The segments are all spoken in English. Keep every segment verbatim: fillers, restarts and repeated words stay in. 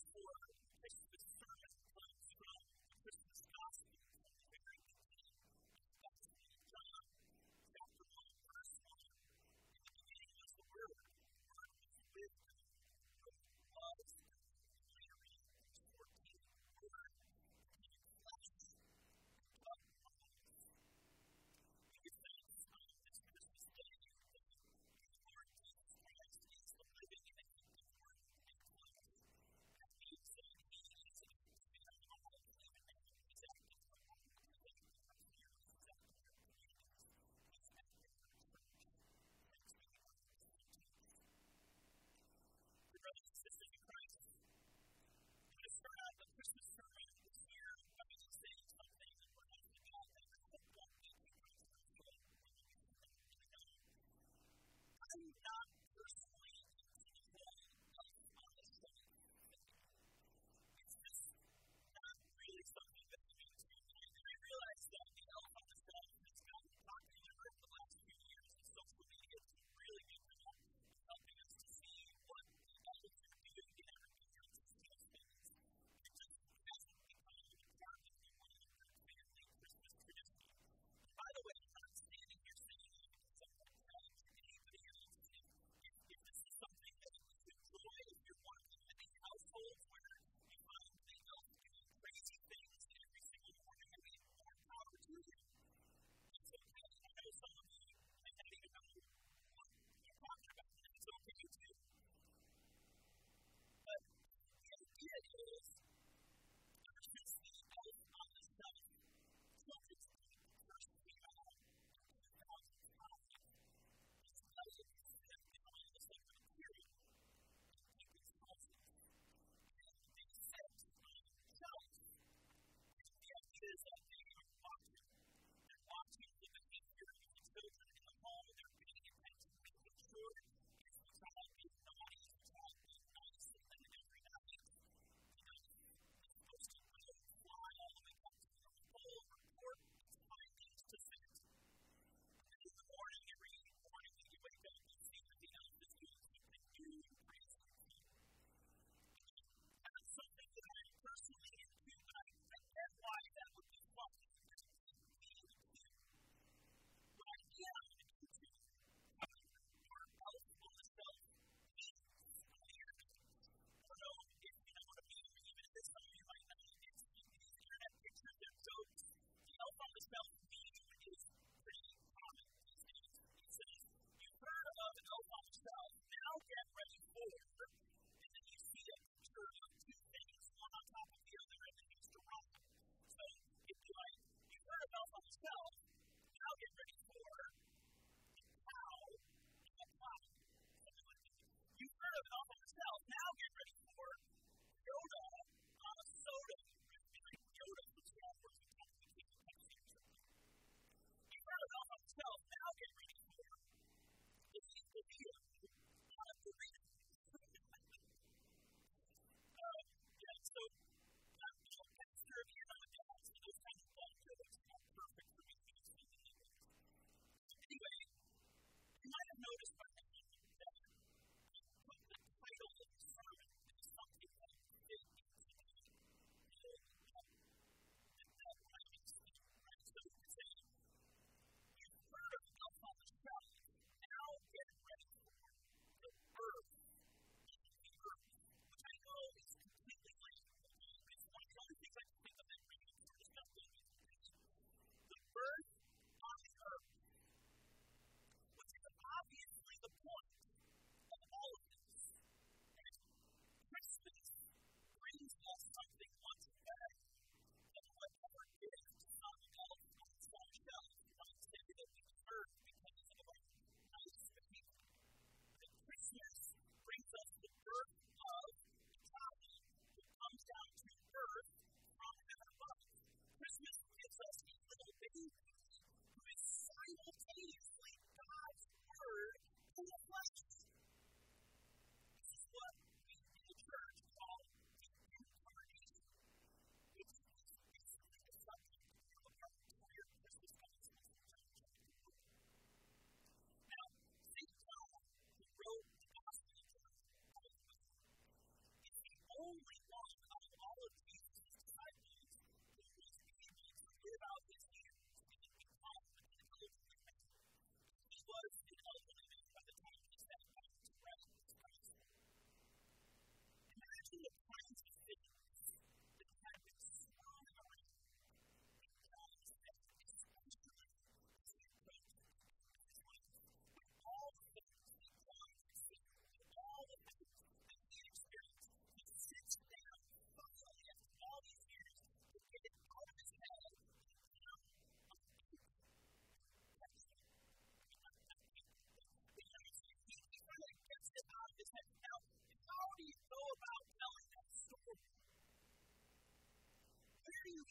for Christmas sermon comes from the Christmas Gospel from the very beginning. That's in John chapter one, verse one. In the beginning was the Word, the Word was with God, the Word was God. Later in verse fourteen, the Word became flesh and dwelt among us. We give thanks on this Christmas day that the Lord Jesus Christ is the living and active Word made flesh. That means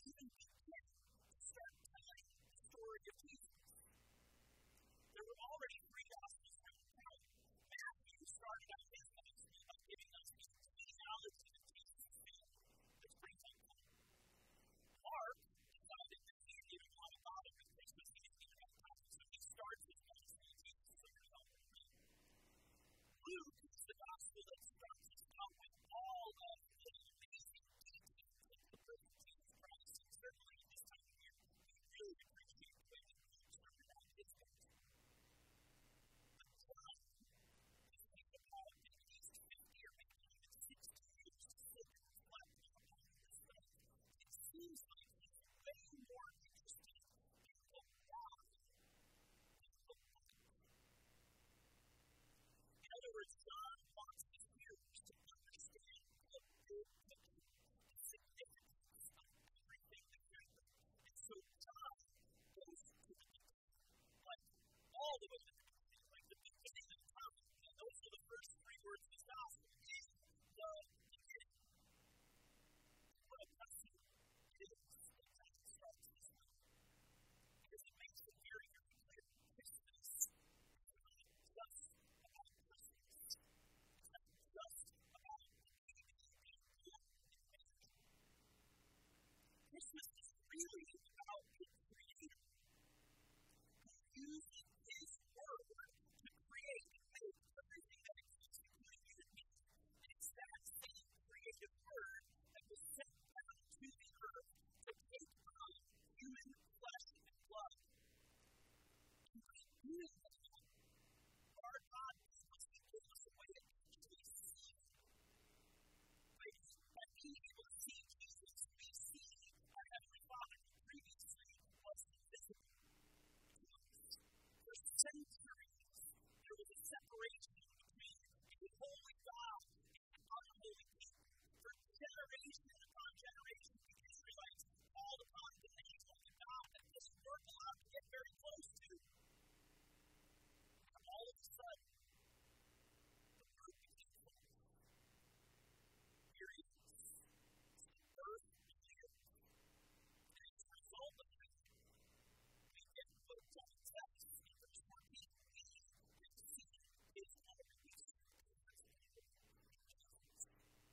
even begin to start telling the story of Jesus. There were already three Gospels written down. Matthew started out his Gospel by giving us the genealogy of Jesus' family. That's pretty helpful. Mark decided that he didn't want to bother with Christmas. He didn't even have time. So he starts his Gospel with Jesus is over and over again. Luke is the Gospel that starts us out with all of the amazing details of the birth of Jesus Christ. And certainly at this time of year, we really appreciate the way that Luke started out his Gospel. But John is thinking about at least fifty or maybe even sixty years to sit and reflect upon this stuff. It seems like he's way more interested in the why than the what. In other words, John wants his hearers to understand the big picture, the significance of everything that happened. And so John goes to the beginning, like all the way to the beginning, like the beginning of time. And those are the first three words of his gospel. In the beginning. What a blessing it is that John starts this way. Because it makes it very, very clear. Christmas is not just about Christmas. It's not just about the baby being born in Mary. Christmas is really about the Creator who uses His Word to create and make everything that exists, including you and me. And it's that same creative Word that was sent down to the earth to take on human flesh and blood. And by doing that, our God wants to give us a way to actually see. By, by being able to see Jesus, we see our Heavenly Father who previously was invisible to us. For centuries, there was a separation between a holy God and an unholy people. For generation upon generation, the Israelites called upon the name of the God that they weren't allowed to get very close to. And all of a sudden, the Word became flesh. Here he is. It's the birth of Jesus. And as a result of that, we get what John says in verse fourteen. We have seen His glory. We see God's glory in Jesus.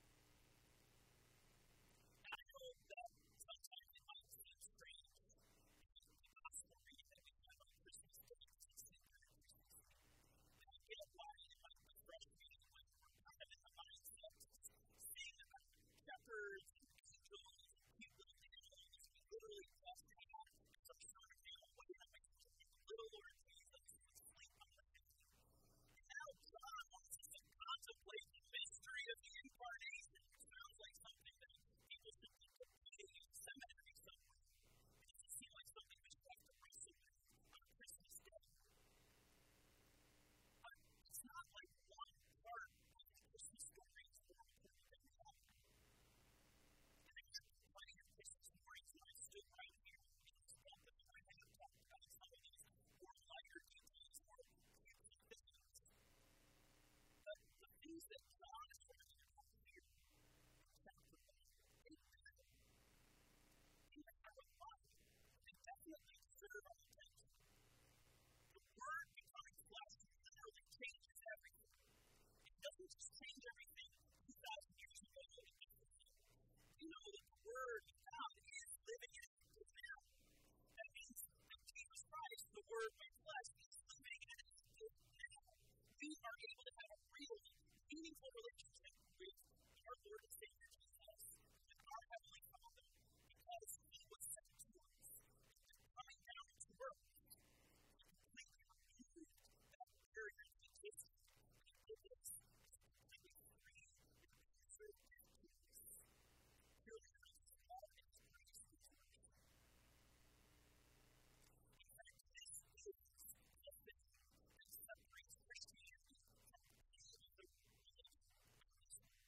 And I know that sometimes it might seem strange in the gospel reading that we have on Christmas Day to sit here on Christmas Day. And I get why it might be frustrating when we're kind of in the mindset of seeing about shepherds and angels and cute little animals. We literally just had some sort of animal way that makes us think the little Lord Jesus who was asleep on the hill. And now John wants us to contemplate the mystery of the incarnation, which sounds like something that people should be reading in seminary somewhere. It doesn't seem like something we should have to wrestle with on Christmas Day. But it's not like one part of the Christmas story is more important than the other. And I had plenty of Christmas stories when I stood right here in this pulpit and I have talked about some of these more lighter details, more cutesy things. But the things that John is trying to talk here in chapter one, they matter. They matter a lot. They definitely deserve our attention. The Word becoming flesh literally changes everything. It doesn't just change everything two thousand years ago in Bethlehem. You know that the Word of God is living and active now. That means that Jesus Christ, the Word made flesh, is living and active now. We are able to have a real, meaningful relationship with our Lord and Savior Jesus, with our Heavenly Father, because He was sent to us. Coming down to earth, He completely removed that barrier that existed. He did this. It's completely free and preserved to us. Really, really small and grace is worship. In fact, this is the thing that separates Christianity from any other religion on this earth.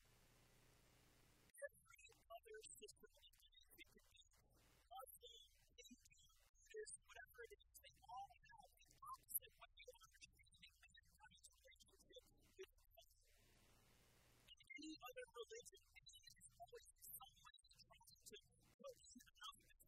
Every other system of belief, it could be Muslim, Hindu, Buddhist, whatever it is, they all have the opposite way of understanding mankind's relationship with God. In any other religion, man is always in some way trying to put enough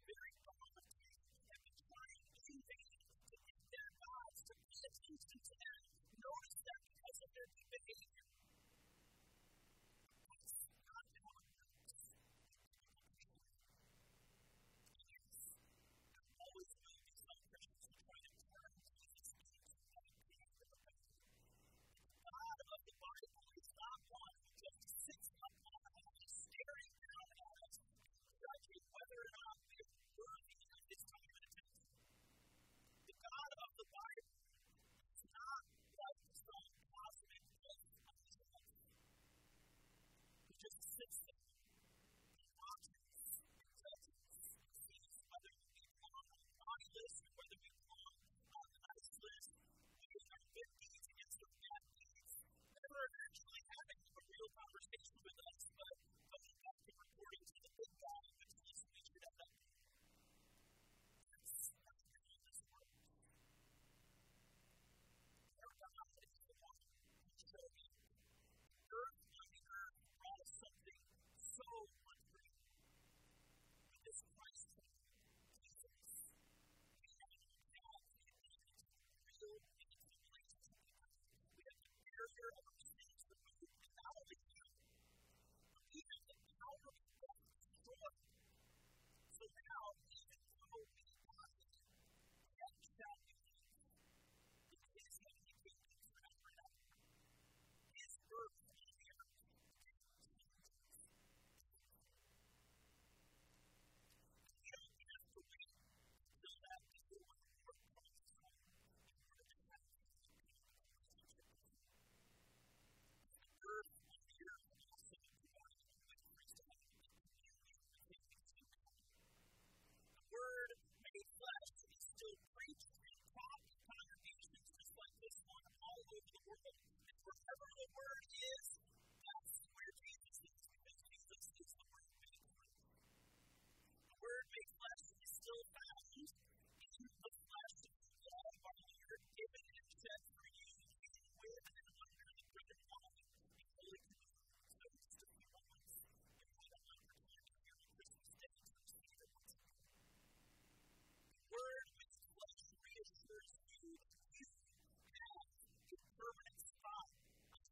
very dawn of time have been trying in vain to get their gods to pay attention to them, notice them because of their good behavior. That's not how it works. Yes, there always will be some Christians who try to turn Jesus into that behavior of God. The God of the Bible is not one who just sits up on high, staring down at us, judging whether or not we are worthy of his time and attention. The God of the Bible is not like some cosmic myth of his life. He just sits there and watches and judges and sees whether we belong on the naughty list or whether we belong on the nice list, doing our good deeds against our bad deeds, never actually having a real conversation with us, but coming back and reporting to the big guy who tells us we should have that. That's not how this works. Our God is the one who showed me earth on the earth brought us something so unreal. With this Christ child, Jesus, we have now the ability to real meaningful relationship with God. We have the barrier of our sins removed, and not only that, but we have the power of death destroyed. So now, even though we die, yet shall we live. In his heavenly kingdom forever and ever. His birth on the earth changes. We don't have to wait until that before the Lord comes home in order to have a relationship with him. The birth on the earth also provides a way for us to have a communion with him through God. The word made flesh is still preached and taught in congregations just like this one all over the world. And wherever the word is, that's where Jesus is, because Jesus is the word made flesh. The word made flesh is still found in the flesh of the blood of our Lord, given and shed for you, using with and under the bread of wine in Holy Communion. So in just a few moments, you'll have an opportunity here on Christmas Day to receive it once again. The word made flesh reassures you that you have a permanent spot on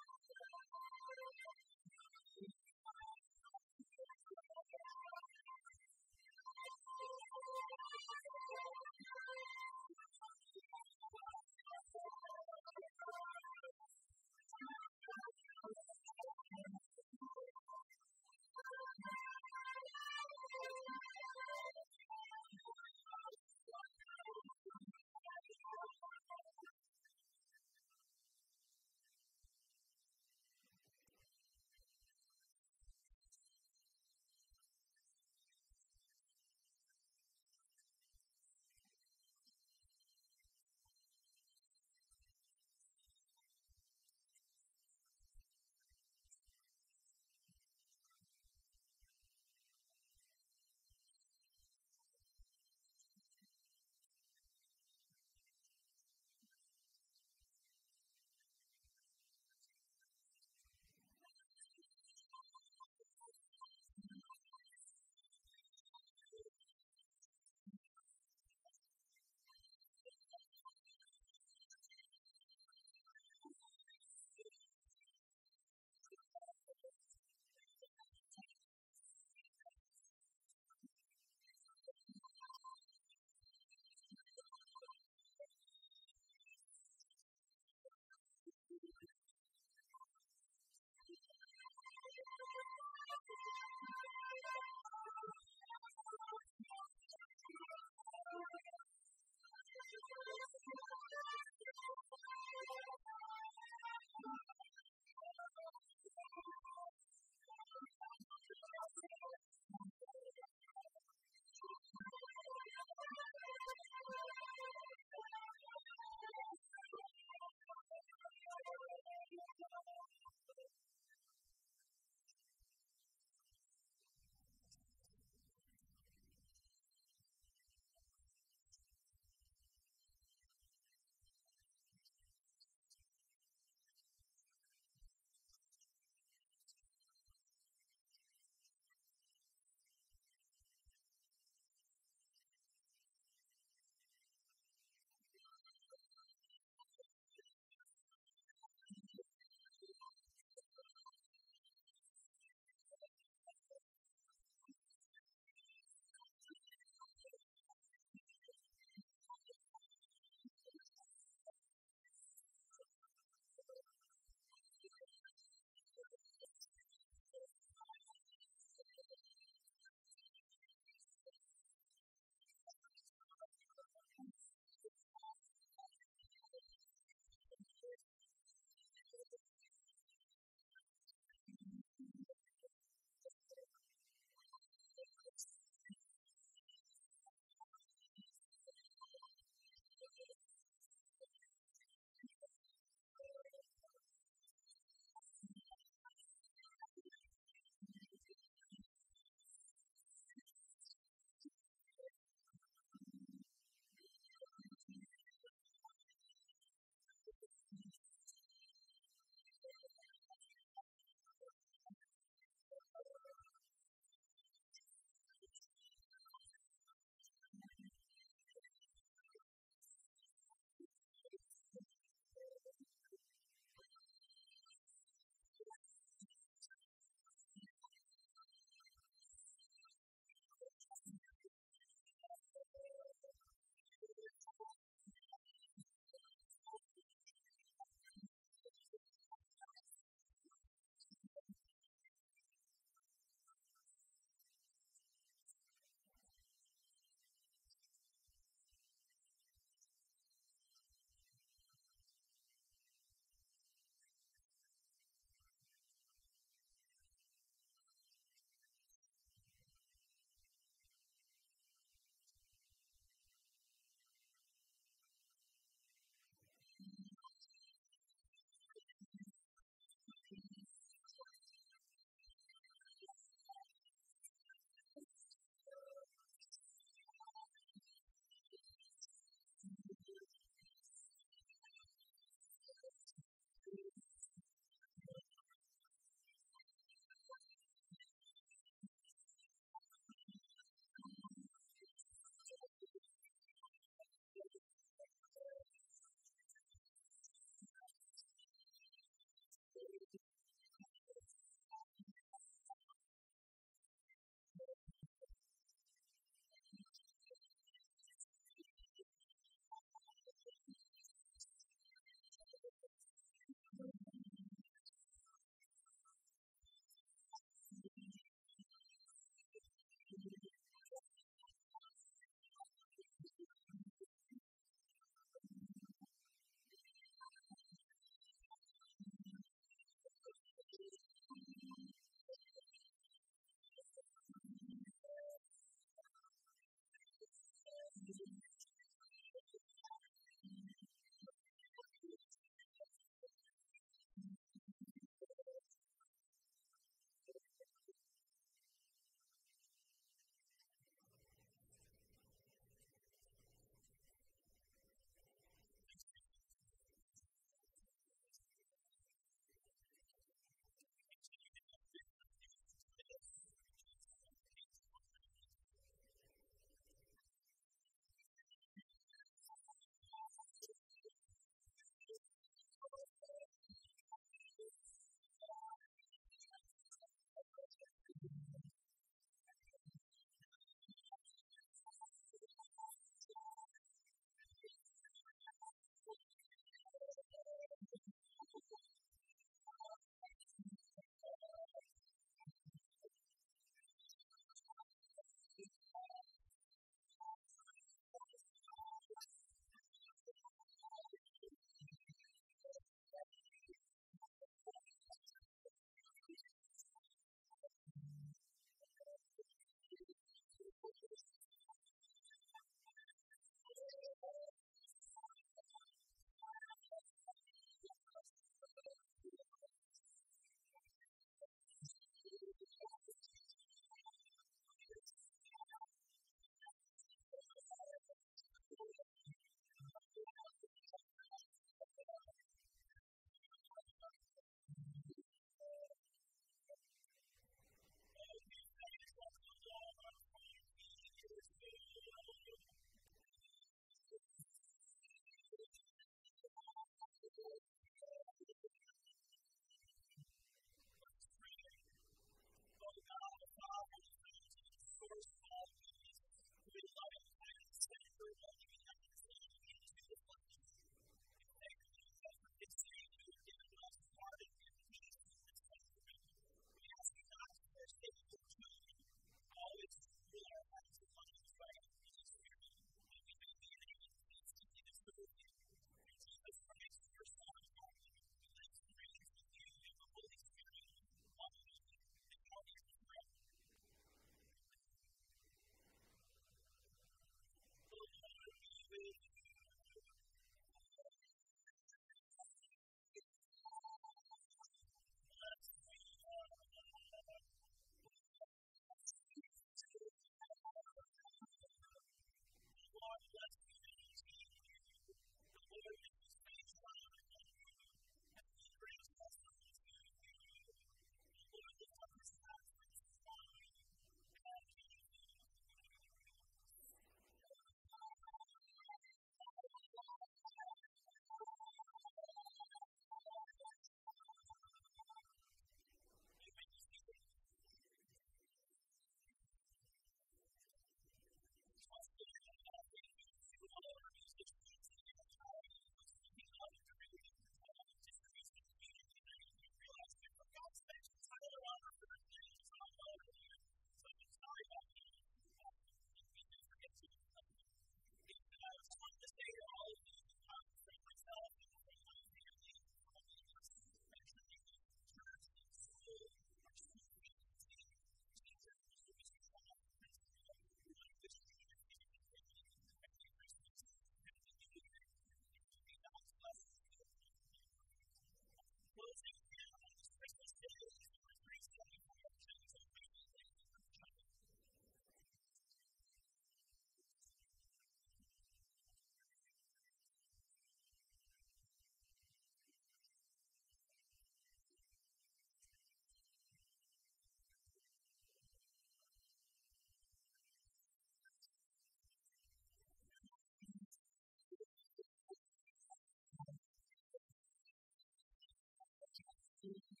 to